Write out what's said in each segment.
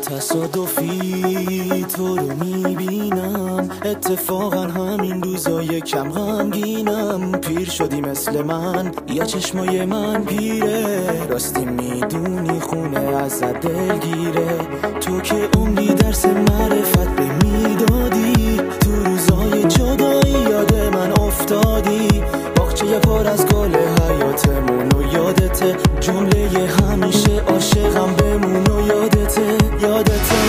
تصادفی تو رو میبینم، اتفاقا همین روزای کم غمگینم. پیر شدی مثل من یا چشمای من پیره، راستی میدونی خونه ازت دلگیره. تو که عمری درس معرفت به میدادی، تو روزای جدایی یاد من افتادی. باغچه پر از گل حیاتمونو یادته، جمله همیشه عاشقم بمونو یادته، یادته.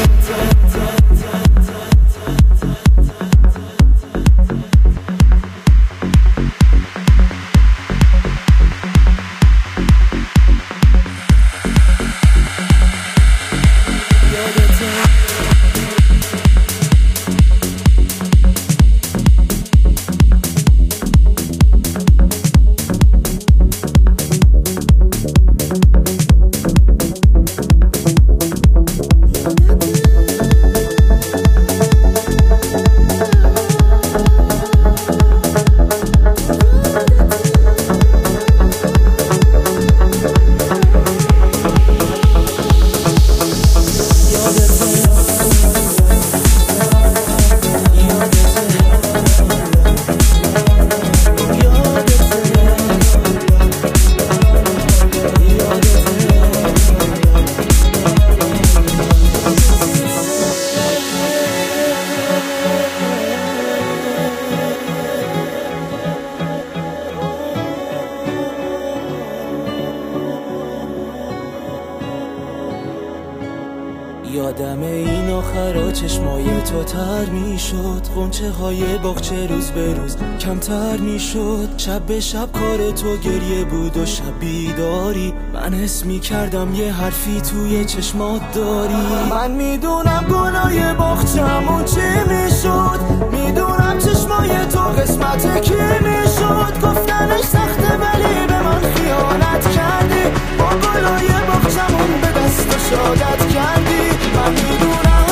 یادم این آخرا چشمای تو تر میشد، غنچه های باغچه روز به روز کمتر میشد. شب به شب کار تو گریه بود و شب بیداری، من حس میکردم یه حرفی توی چشمات داری. من میدونم گناه باغچمون چی میشد، میدونم چشمای تو قسمت کی میشد. گفتنش سخته ولی به من خیانت کردی، با گلای باغچمون به دست شادت کردی. من میدونم،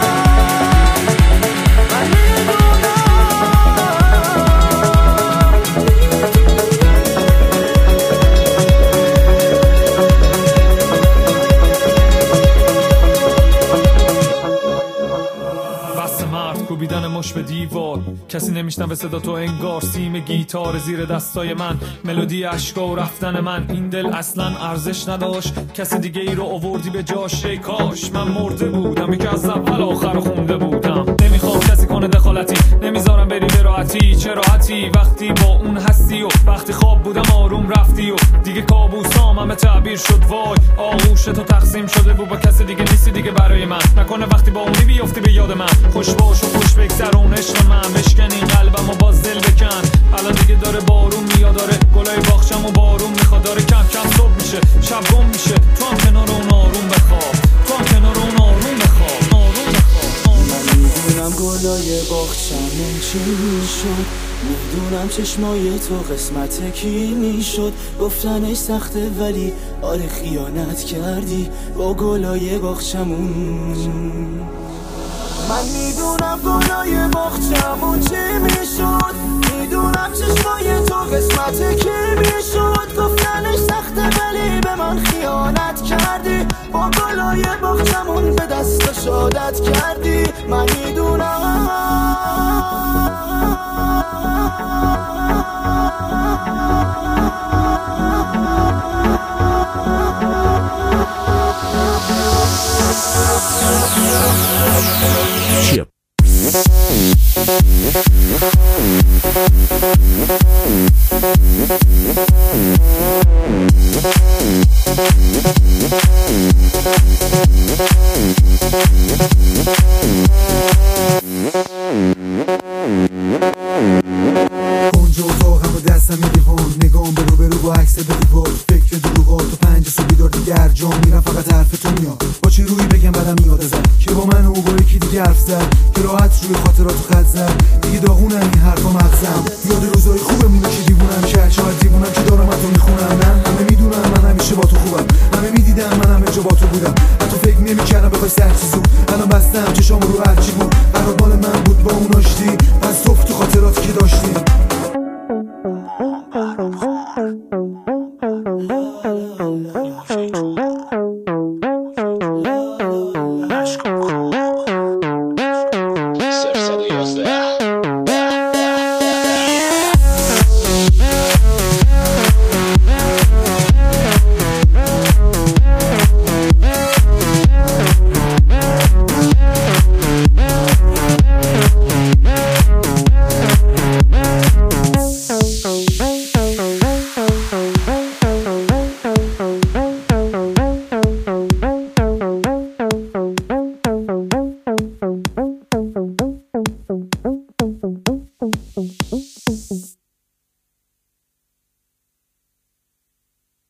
من میدونم. بس مرد کوبیدن مش به دیوار، کسی نمیشنوه صدا تو انگار سیم گیتار زیر دستای من، ملودی اشکا و رفتن من. این دل اصلا ارزش نداشت، کسی دیگه ای رو آوردی به جاش. ای کاش من مرده بودم، یکی از اول آخر خونده بودم. نمیخوام کسی کنه دخالتی، نمیذارم بری به راحتی. چه راحتی وقتی با اون هستی، و وقتی خواب بودم آروم رفتی، و دیگه کابوسام همه تعبیر شد. وای آغوش تو تقسیم شده بود با کسی دیگه، نیستی دیگه برای من. نکنه وقتی با اونی بیفتی به یاد من. خوش باش و خوش بگذرون عشق من، بشکن این قلبم و باز دل بکن. الان دیگه داره بارون میاد، داره گلای باغچم و بارون میخواد، داره کم کم صبح میشه شب گم میشه. تو هم کنار اون آروم بخواب، تو هم کنار اون آروم بخواب، آروم بخواب. من میدونم گلای باغچمون چی میشد، میدونم چشمای تو قسمت کی میشد. گفتنش سخته ولی آره خیانت کردی با گلای باغچمون. من میدونم گلای باغچمون چی میشد، میدونم چشمای تو قسمت کی میشد. گفتنش سخته ولی به من خیانت کردی، با گلای باغچمون به دست شادت کردی. من میدونم. Chip. اونجا اتاقم با دستم میدیوان، نگام به رو با عکس به دیوار. فکر دروغات تو 5 صبح بیدار دیگه هر جا میرم فقط حرف تو میاد. با چه روی بگم بعدم میاد ازت که با من و با یکی دیگه حرف زد، که راحت روی خاطراتو خط زد. دیگه داغونم این حرفا مغزم، یاد روزای خوبمونه که دیوونم. شاید دیوونم که دارم تو میخونم. نه همه میدونم من همیشه با تو خوبم، همه میدیدم من همه جا با تو بودم. حتی فکر نمیکردم بخوای سرچی زود. الان بستم چشام رو هرچی بود، قرار مال من بود با اون آشتی. پس توف تو خاطراتی که داشتیم.